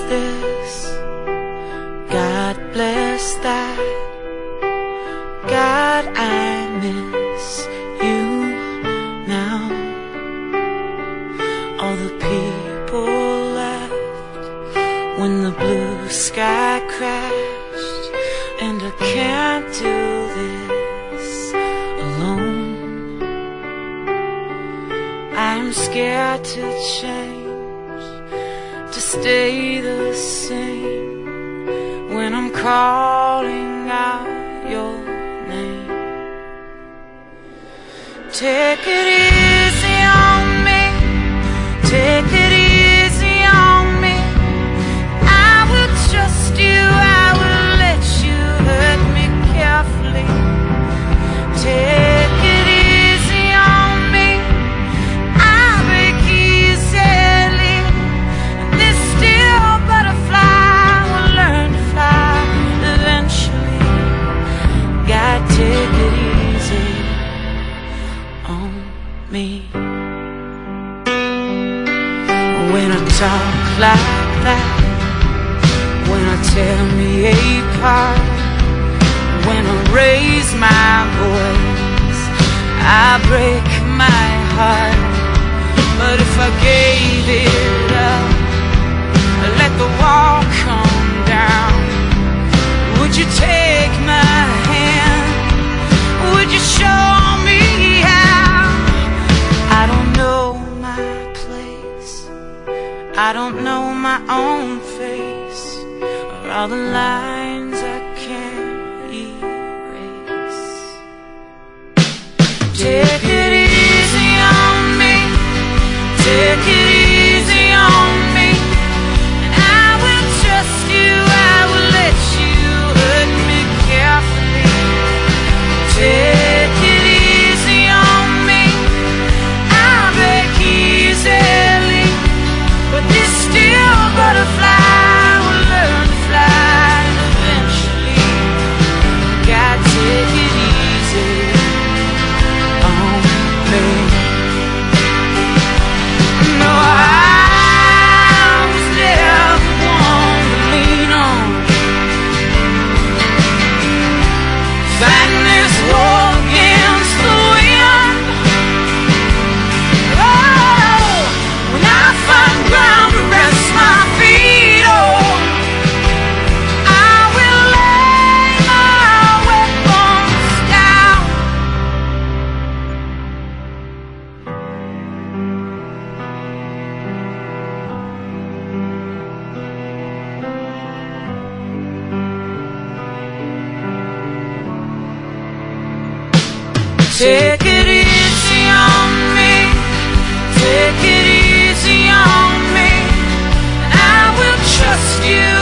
this. God bless that. God, I miss you now. All the people left when the blue sky crashed, and I can't do this alone. I'm scared to change, to stay the same when I'm calling out your name. Take it easy on me, take it easy on me. I will trust you, I will let you hurt me carefully. Take it easy on me, I break easily. This steel butterfly will learn to fly eventually. God, take it easy on me. When I talk like that, when I tear me apart, when I raise my voice, I break my heart. But if I gave it up, let the wall come down, would you take my hand? Would you show me how? I don't know my place, I don't know my own face, or all the lines I can't erase. Take it easy on me, take it easy on me, and I will trust you, I will let you hurt me carefully. Take it easy on me, I'll break easily, but this steel butterfly will learn to fly eventually. God, take it easy on me. No, I was never one to lean on, fighting this war against the wind. Oh, when I find ground to rest my feet on, I will lay my weapons down. Take it easy on me, take it easy on me, and I will trust you.